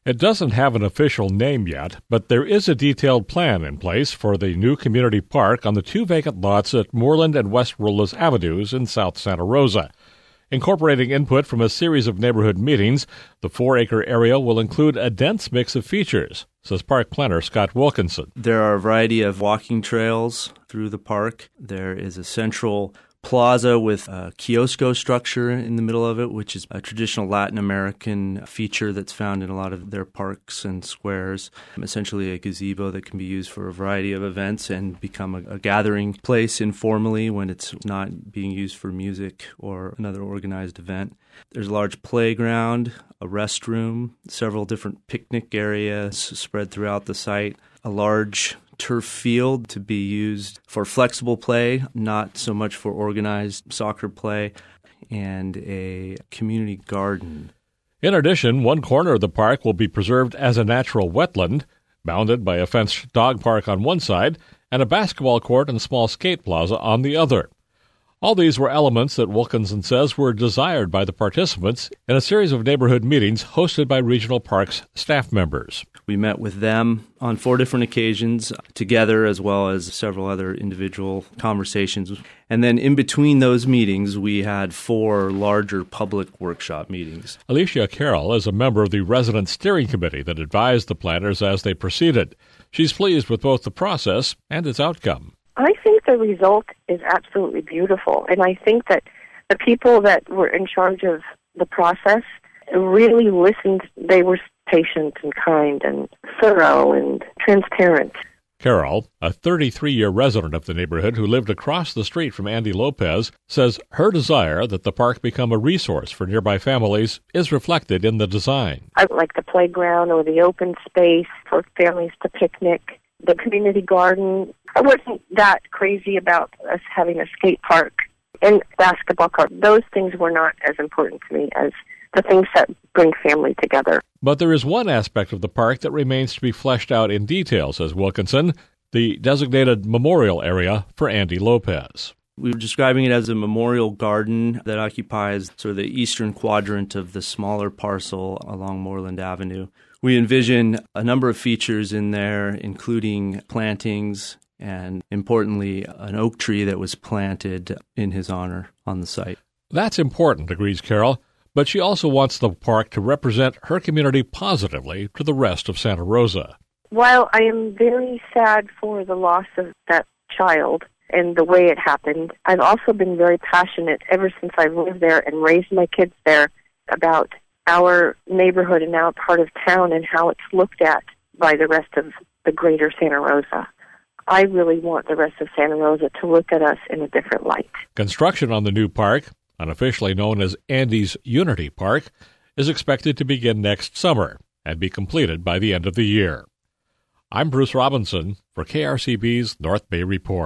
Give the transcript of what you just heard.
It doesn't have an official name yet, but there is a detailed plan in place for the new community park on the 2 vacant lots at Moreland and West Robles Avenues in South Santa Rosa. Incorporating input from a series of neighborhood meetings, the 4-acre area will include a dense mix of features, says park planner Scott Wilkinson. There are a variety of walking trails through the park. There is a central plaza with a kiosco structure in the middle of it, which is a traditional Latin American feature that's found in a lot of their parks and squares. Essentially a gazebo that can be used for a variety of events and become a gathering place informally when it's not being used for music or another organized event. There's a large playground, a restroom, several different picnic areas spread throughout the site, a large turf field to be used for flexible play, not so much for organized soccer play, and a community garden. In addition, one corner of the park will be preserved as a natural wetland, bounded by a fenced dog park on one side and a basketball court and small skate plaza on the other. All these were elements that Wilkinson says were desired by the participants in a series of neighborhood meetings hosted by Regional Parks staff members. We met with them on 4 different occasions together, as well as several other individual conversations. And then in between those meetings, we had 4 larger public workshop meetings. Alicia Carroll is a member of the resident steering committee that advised the planners as they proceeded. She's pleased with both the process and its outcome. I think the result is absolutely beautiful, and I think that the people that were in charge of the process really listened. They were patient and kind and thorough and transparent. Carol, a 33-year resident of the neighborhood who lived across the street from Andy Lopez, says her desire that the park become a resource for nearby families is reflected in the design. I like the playground or the open space for families to picnic, the community garden. I wasn't that crazy about us having a skate park and basketball court. Those things were not as important to me as the things that bring family together. But there is one aspect of the park that remains to be fleshed out in detail, says Wilkinson, the designated memorial area for Andy Lopez. We were describing it as a memorial garden that occupies sort of the eastern quadrant of the smaller parcel along Moreland Avenue. We envision a number of features in there, including plantings and, importantly, an oak tree that was planted in his honor on the site. That's important, agrees Carol, but she also wants the park to represent her community positively to the rest of Santa Rosa. While I am very sad for the loss of that child and the way it happened, I've also been very passionate ever since I've lived there and raised my kids there about our neighborhood and our part of town and how it's looked at by the rest of the greater Santa Rosa. I really want the rest of Santa Rosa to look at us in a different light. Construction on the new park, unofficially known as Andy's Unity Park, is expected to begin next summer and be completed by the end of the year. I'm Bruce Robinson for KRCB's North Bay Report.